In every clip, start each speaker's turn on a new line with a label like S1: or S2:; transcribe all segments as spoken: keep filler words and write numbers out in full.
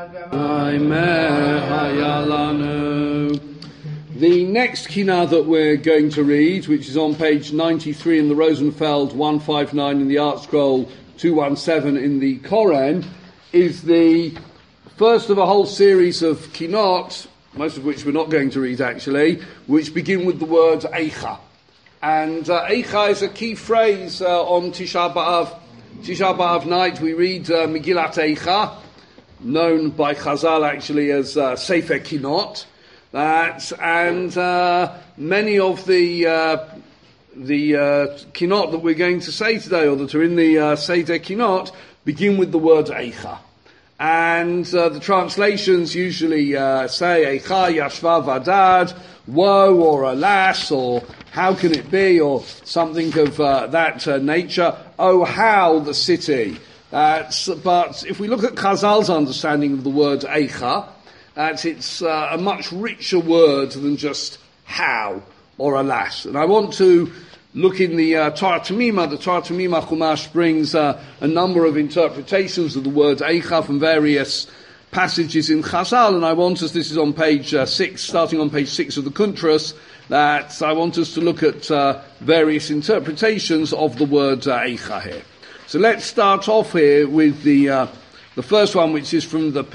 S1: The next Kinah that we're going to read, which is on page ninety-three in the Rosenfeld, one fifty-nine in the Art Scroll, two seventeen in the Koren, is the first of a whole series of Kinot, most of which we're not going to read actually, which begin with the word Eicha. And uh, Eicha is a key phrase uh, on Tisha B'Av. Tisha B'Av night we read uh, Megillat Eicha, known by Chazal actually as uh, Sefer Kinot. That and uh, many of the uh, the uh, Kinot that we're going to say today, or that are in the uh, Seder Kinot, begin with the word Eicha. And uh, the translations usually uh, say Eicha Yashva Vadad, woe or alas, or how can it be, or something of uh, that uh, nature. Oh, how the city. Uh, but if we look at Chazal's understanding of the word Eicha, that it's uh, a much richer word than just how or alas. And I want to look in the uh, Torah Tamima. The Torah Tamima Chumash brings uh, a number of interpretations of the word Eicha from various passages in Chazal, and I want us, this is on page uh, six, starting on page six of the Kuntras, that I want us to look at uh, various interpretations of the word uh, Eicha here. So let's start off here with the uh, the first one, which is from the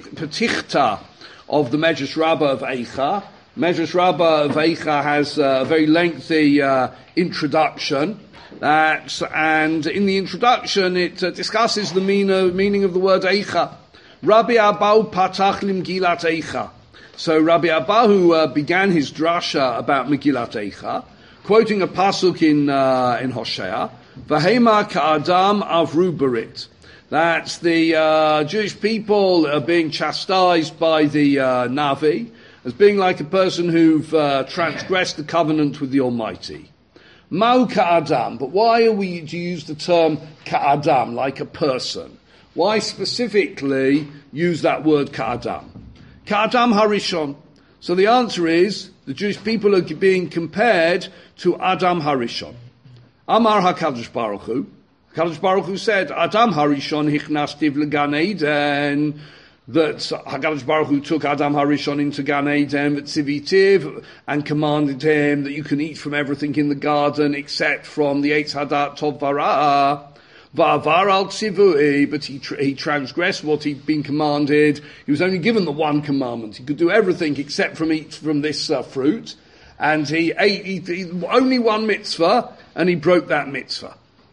S1: Petichta of the Medrash Rabbah of Eicha. Medrash Rabbah of Eicha has a very lengthy uh, introduction, that, and in the introduction it uh, discusses the mean, uh, meaning of the word Eicha. Rabbi Abahu patach limgilat Eicha. So Rabbi Abahu uh, began his drasha about Megillat Eicha, quoting a pasuk in uh, in Hosea, V'hema ka'adam avru berit. That's the uh, Jewish people are being chastised by the uh, Navi as being like a person who've uh, transgressed the covenant with the Almighty. Ma'u ka'adam, but why are we to use the term ka'adam, like a person? Why specifically use that word ka'adam? Ka'adam harishon. So the answer is, the Jewish people are being compared to Adam harishon. Amar HaKadosh Baruch Hu. HaKadosh Baruch Hu said, Adam harishon hichnastiv legan Eden, that HaKadosh Baruch Hu took Adam harishon into Gan Eden, v'tzivitiv, and commanded him that you can eat from everything in the garden except from the Eitz Hadat Tov V'Ra. Va'avar al tzivui, but he, he transgressed what he'd been commanded. He was only given the one commandment. He could do everything except from eat from this uh, fruit. And he ate he, he, only one mitzvah, and he broke that mitzvah.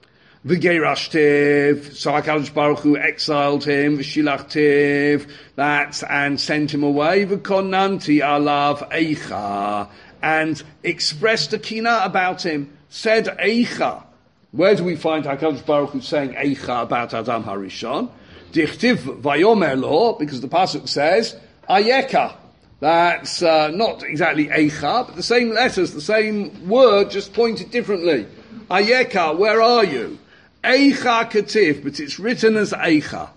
S1: V'geirashtiv, so HaKadosh Baruch Hu exiled him, v'shilachtiv, that, and sent him away, v'konanti alav eicha, and expressed a kina about him, said eicha. Where do we find HaKadosh Baruch Hu saying eicha about Adam Harishon? Dichtiv vayomer lo, because the pasuk says ayeka. That's uh, not exactly eicha, but the same letters, the same word, just pointed differently. Ayeka, where are you? Eicha katif, but it's written as eicha.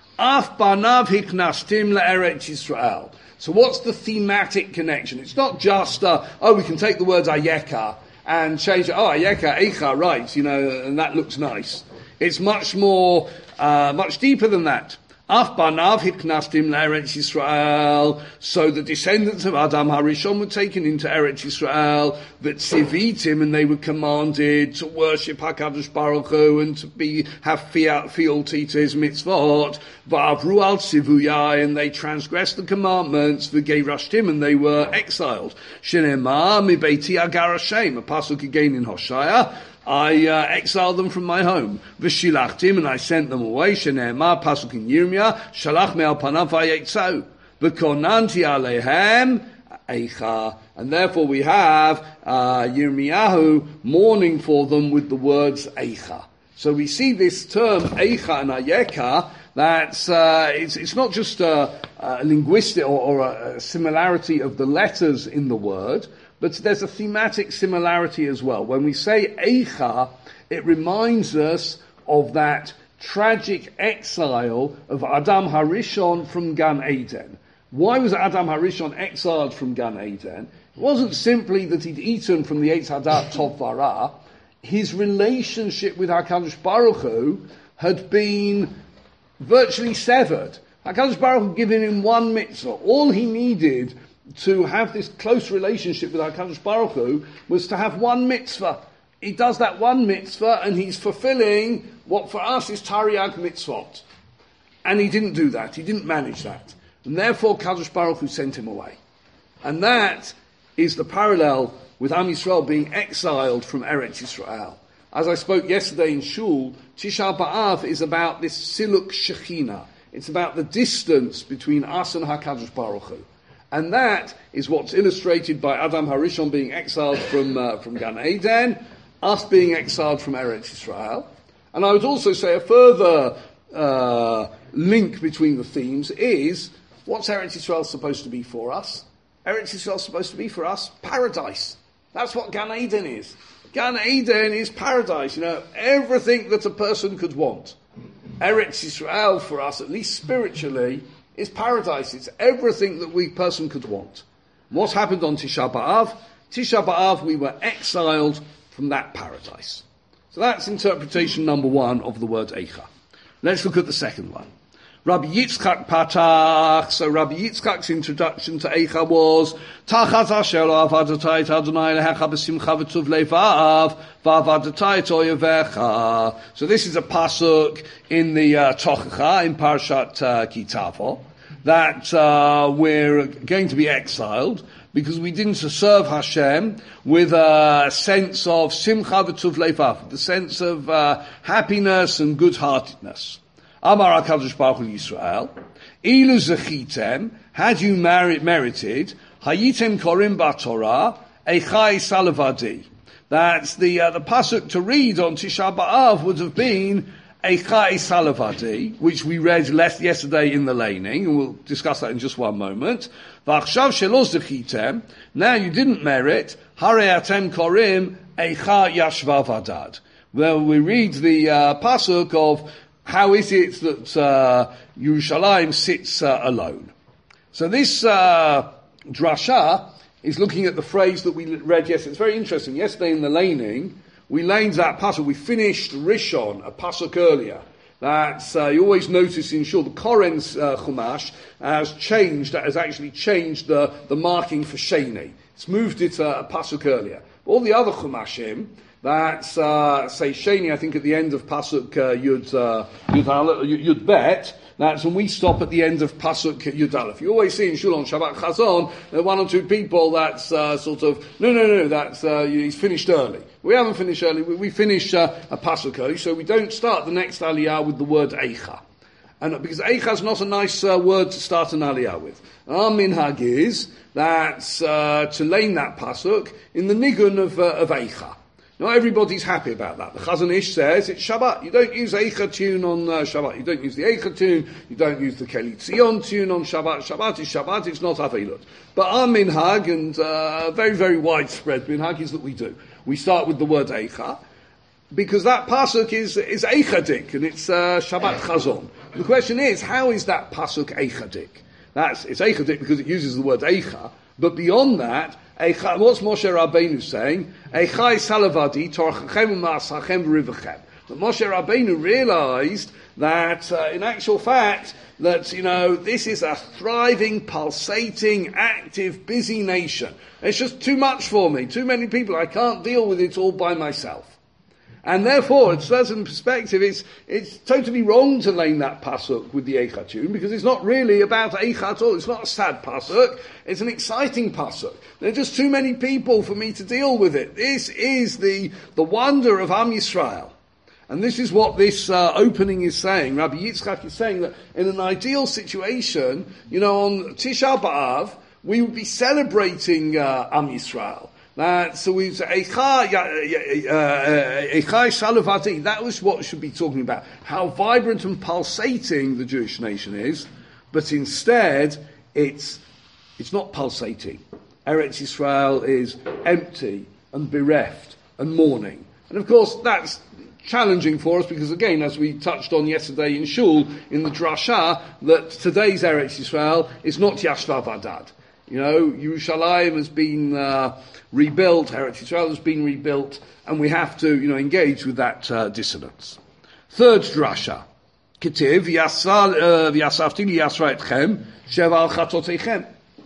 S1: Af banav hiknashtim le'eretz Yisrael. So what's the thematic connection? It's not just, uh, oh, we can take the words ayeka and change it. Oh, ayeka, eicha, right, you know, and that looks nice. It's much more, uh, much deeper than that. Af banav hiknastim le'eretz Yisrael. So the descendants of Adam Harishon were taken into Eretz Yisrael, that tzivitim, and they were commanded to worship HaKadosh Baruch Hu and to be have fealty to his mitzvot. Va'avru al tzivuyai, and they transgressed the commandments. V'geirashtim, and they were exiled. Shenema mi beiti agar Hashem, a pasuk again in Hosea. I uh, exiled them from my home. V'shilachtim, and I sent them away. Shene'emar, pasuk in Yirmiyah, shalach me'al panav v'yetzau. V'konanti alehem eicha. And therefore we have uh, Yirmiyahu mourning for them with the words eicha. So we see this term eicha and ayeka, that's, uh, it's, it's not just a, a linguistic or, or a, a similarity of the letters in the word, but there's a thematic similarity as well. When we say Eicha, it reminds us of that tragic exile of Adam Harishon from Gan Eden. Why was Adam Harishon exiled from Gan Eden? It wasn't simply that he'd eaten from the Eitz Hadat Tov V'Ra. His relationship with HaKadosh Baruch Hu had been virtually severed. HaKadosh Baruch Hu had given him one mitzvah. All he needed to have this close relationship with HaKadosh Baruch Hu was to have one mitzvah. He does that one mitzvah and he's fulfilling what for us is Tariag mitzvot. And he didn't do that. He didn't manage that. And therefore HaKadosh Baruch Hu sent him away. And that is the parallel with Am Yisrael being exiled from Eretz Yisrael. As I spoke yesterday in Shul, Tisha B'Av is about this Siluk Shechina. It's about the distance between us and HaKadosh Baruch Hu. And that is what's illustrated by Adam HaRishon being exiled from, uh, from Gan Eden, us being exiled from Eretz Yisrael. And I would also say a further uh, link between the themes is, what's Eretz Yisrael supposed to be for us? Eretz Yisrael is supposed to be for us paradise. That's what Gan Eden is. Gan Eden is paradise, you know, everything that a person could want. Eretz Yisrael for us, at least spiritually, is paradise. It's everything that we person could want. What happened on Tisha B'Av? Tisha B'Av, we were exiled from that paradise. So that's interpretation number one of the word Eicha. Let's look at the second one. Rabbi Yitzchak Patach. So Rabbi Yitzchak's introduction to Eicha was Tachat Asher Avodatai Adonai Lehecha B'Simcha V'Tuv Levav V'Avodatai Toyevecha. So this is a pasuk in the uh, Tochacha in Parshat uh, Kitavo that uh, we're going to be exiled because we didn't serve Hashem with a sense of Simcha V'Tuv Levav, the sense of uh, happiness and good-heartedness. Amar HaKadosh Baruch Hu Yisrael, Ilu zechitem, had you merit, merited, hayitem korim b'Torah, echai salavadi. That's the, uh, the pasuk to read on Tisha B'Av would have been echai salavadi, which we read less yesterday in the laning, and we'll discuss that in just one moment. V'achshav shelo zechitem, now you didn't merit, harei atem korim, echai yashva vadad. Well, we read the uh, pasuk of how is it that uh, Yerushalayim sits uh, alone? So this uh, drasha is looking at the phrase that we read yesterday. It's very interesting. Yesterday in the laning, we laned that pasuk. We finished Rishon, a pasuk earlier. That's, uh, you always notice in Shul, the Koren's uh, Chumash has changed, has actually changed the, the marking for Sheni. It's moved it uh, a pasuk earlier. But all the other Chumashim, that's, uh, say, Sheni, I think at the end of Pasuk uh, Yud, uh, Yud, Yud Bet, that's when we stop at the end of Pasuk Yud Aleph. You always see in Shul on Shabbat Chazon, there are one or two people that's uh, sort of, no, no, no, that's, uh, he's finished early. We haven't finished early, we, we finish uh, a Pasuk early, so we don't start the next Aliyah with the word Eicha. And because Eicha is not a nice uh, word to start an Aliyah with. Our minhag is that's uh, to lane that Pasuk in the nigun of, uh, of Eicha. Not everybody's happy about that. The Chazon Ish says it's Shabbat. You don't use Eicha tune on uh, Shabbat. You don't use the Eicha tune. You don't use the Keli Tzion tune on Shabbat. Shabbat is Shabbat. It's not Avilut. But our minhag, and uh, very, very widespread minhag, is that we do. We start with the word Eicha, because that pasuk is is Eichadik, and it's uh, Shabbat Chazon. The question is, how is that pasuk Eichadik? That's it's Eichadik because it uses the word Eicha. But beyond that, Eicha, what's Moshe Rabbeinu saying? Eichai salavadi torchachem u'ma'asachem v'rivachem. But Moshe Rabbeinu realized that, uh, in actual fact, that, you know, this is a thriving, pulsating, active, busy nation. It's just too much for me. Too many people. I can't deal with it all by myself. And therefore, at certain perspective, it's, it's totally wrong to name that pasuk with the Eicha tune, because it's not really about Eicha at all. It's not a sad pasuk. It's an exciting pasuk. There are just too many people for me to deal with it. This is the, the wonder of Am Yisrael. And this is what this uh, opening is saying. Rabbi Yitzchak is saying that in an ideal situation, you know, on Tisha B'Av, we would be celebrating uh, Am Yisrael. Uh, so we say, Eichai Salavati, that was what we should be talking about. How vibrant and pulsating the Jewish nation is, but instead, it's, it's not pulsating. Eretz Yisrael is empty and bereft and mourning. And of course, that's challenging for us because, again, as we touched on yesterday in Shul, in the Drasha, that today's Eretz Yisrael is not Yashva Vadad. You know, Yerushalayim has been uh, rebuilt, Eretz Yisrael has been rebuilt, and we have to, you know, engage with that uh, dissonance. Third drasha. Ketiv v'yasafti liyasra etchem sheva al chatoteichem.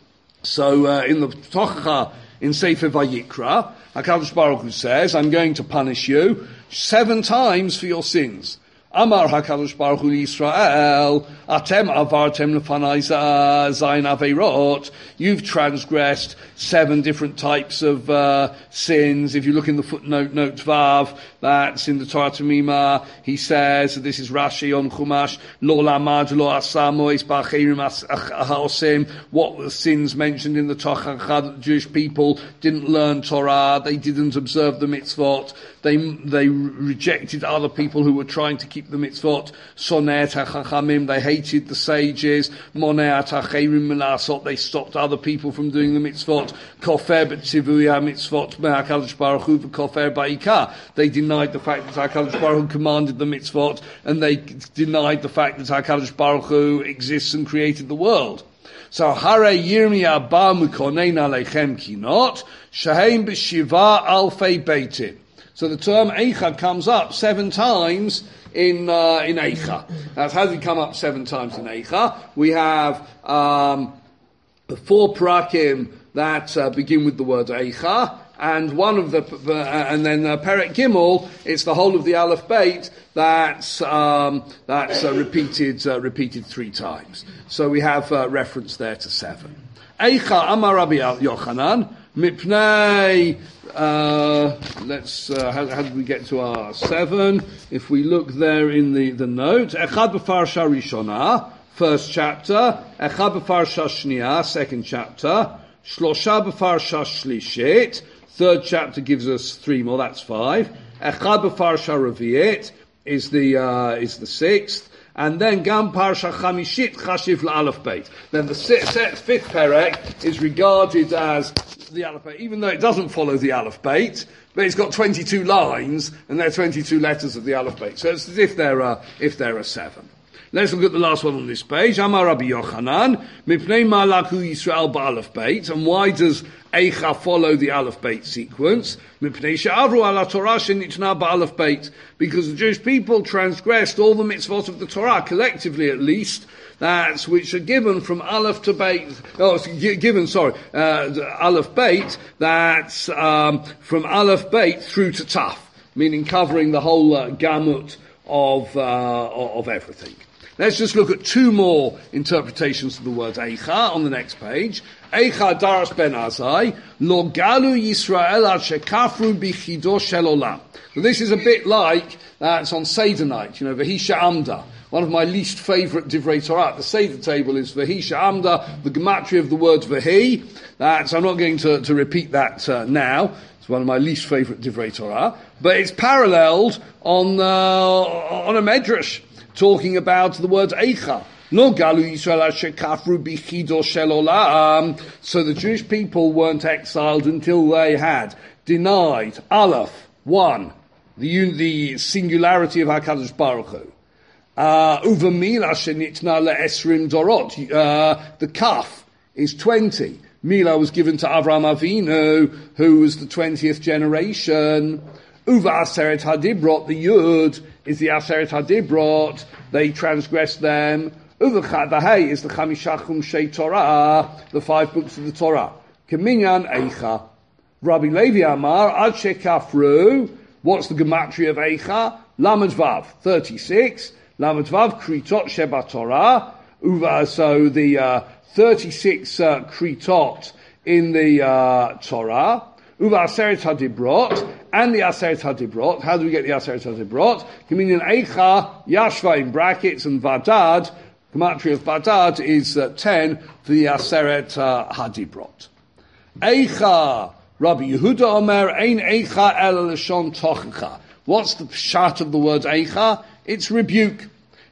S1: So uh, in the Tochacha in Sefer Vayikra, HaKadosh Baruch Hu says, I'm going to punish you seven times for your sins. Amar HaKadosh Baruch Hu Yisrael, Atem avartem lefanai zayin aveirot. You've transgressed seven different types of uh, sins. If you look in the footnote, note Vav, that's in the Torah Tamima, he says, this is Rashi on Chumash, Lo lamad lo asamois ba'cherim ha'osim. What the sins mentioned in the Torah, that the Jewish people didn't learn Torah, they didn't observe the mitzvot, they they rejected other people who were trying to keep the mitzvot. Sonet ha'chachamim, they hated the sages. Moneat ha'cherim melasot, they stopped other people from doing the mitzvot. Kofer b'tzivui ha'mitzvot me'HaKadosh Baruch Hu v'kofer ba'ikah. They denied the fact that HaKadosh Baruch Hu commanded the mitzvot, and they denied the fact that HaKadosh Baruch Hu exists and created the world. So, Hare Yirmiyah ba mukonein aleichem kinot, shehem b'shiva alfei beitim. So the term Eicha comes up seven times in uh, in Eicha. Now, how does it come up seven times in Eicha? We have um, the four parakim that uh, begin with the word Eicha, and one of the uh, and then uh, Perek Gimel. It's the whole of the Aleph Beit that's um, that's uh, repeated uh, repeated three times. So we have uh, reference there to seven. Eicha Amar Rabbi Yochanan Mipnei. Uh, let's, uh, how, how did we get to our seven? If we look there in the, the note, Echad b'Parsha Rishona, first chapter, Echad b'Parsha Shniya, second chapter, Shlosha b'Parsha Shlishit, third chapter gives us three more, that's five, Echad b'Parsha Revi'it is the, uh, is the sixth, and then Gam Parsha Chamishit Chashiv L'Aleph Beit. Then the fifth perek is regarded as the Aleph Beit, even though it doesn't follow the Aleph Beit, but it's got twenty-two lines, and there are twenty-two letters of the Aleph Beit. So it's as if there are, if there are seven. Let's look at the last one on this page. Amar Rabbi Yochanan, Mipnei Malaku Yisrael ba'Aleph Beit. And why does Eicha follow the Aleph Beit sequence? Mipnei she'avru ala Torah shenitna ba'Aleph Beit. Because the Jewish people transgressed all the mitzvot of the Torah, collectively at least, that's which are given from Aleph to Beit, oh, given, sorry, uh, Aleph Beit, that's um, from Aleph Beit through to Taf, meaning covering the whole uh, gamut of, uh, of everything. Let's just look at two more interpretations of the word Eicha on the next page. Eicha Daras ben Azai, Lo Galu Yisrael ad shekafru bichido shel olam. So this is a bit like, that's uh, on Seder night, you know, V'hisha Amda. One of my least favourite Divrei Torah at the Seder table is V'hisha Amda, the gematria of the word V'hi. That's, I'm not going to, to repeat that uh, now. It's one of my least favourite Divrei Torah. But it's paralleled on, uh, on a Medrash, talking about the word Eicha. No galu Yisrael shekafru bichido shel olam. So the Jewish people weren't exiled until they had denied Aleph, one, the, the singularity of HaKadosh Baruch Hu. Uh, Uvamila shenitna le'esrim dorot. Uh, the kaf is twenty. Mila was given to Avraham Avinu, who was the twentieth generation. Uva Aseret Hadibrot, the Yud, is the Aseret Hadibrot. They transgressed them. Uva Chadahei is the Chamishachum Shei Torah, the five books of the Torah. Keminyan Eicha. Rabbi Levi Amar, Ad Shekafru, what's the gematria of Eicha? Lamed Vav, thirty-six. Lamed Vav, Kritot Sheba Torah. Uva, so the uh, thirty-six uh, Kritot in the uh, Torah. Uva Aseret Hadibrot, and the Aseret Hadibrot. How do we get the Aseret Hadibrot? Communion Eicha, Yashva in brackets, and Vadad, gematria of Vadad is uh, ten for the Aseret uh, Hadibrot. Eicha, Rabbi Yehuda Omer, Ein Eicha el Lashon Tochacha. What's the pshat of the word Eicha? It's rebuke.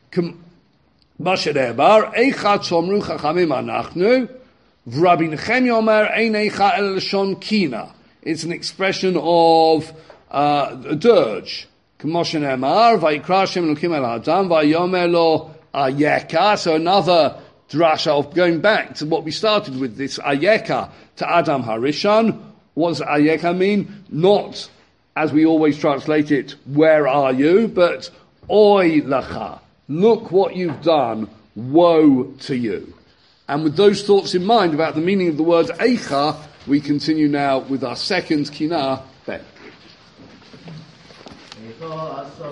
S1: Moshe Debar, Eicha Tzomru Chachamim Anachnu, Rabbi Nechemia Omer, Ein Eicha el Lashon Kina. It's an expression of uh, a dirge. K'moshe Ne'emar, Vayikra Hashem Elokim el Adam, Vayomer lo Ayeka. So another drasha of going back to what we started with, this Ayeka to Adam Harishon. What does Ayeka mean? Not, as we always translate it, where are you, but Oy Lacha. look what you've done, woe to you. And with those thoughts in mind about the meaning of the word eicha, we continue now with our second kinah, Ben.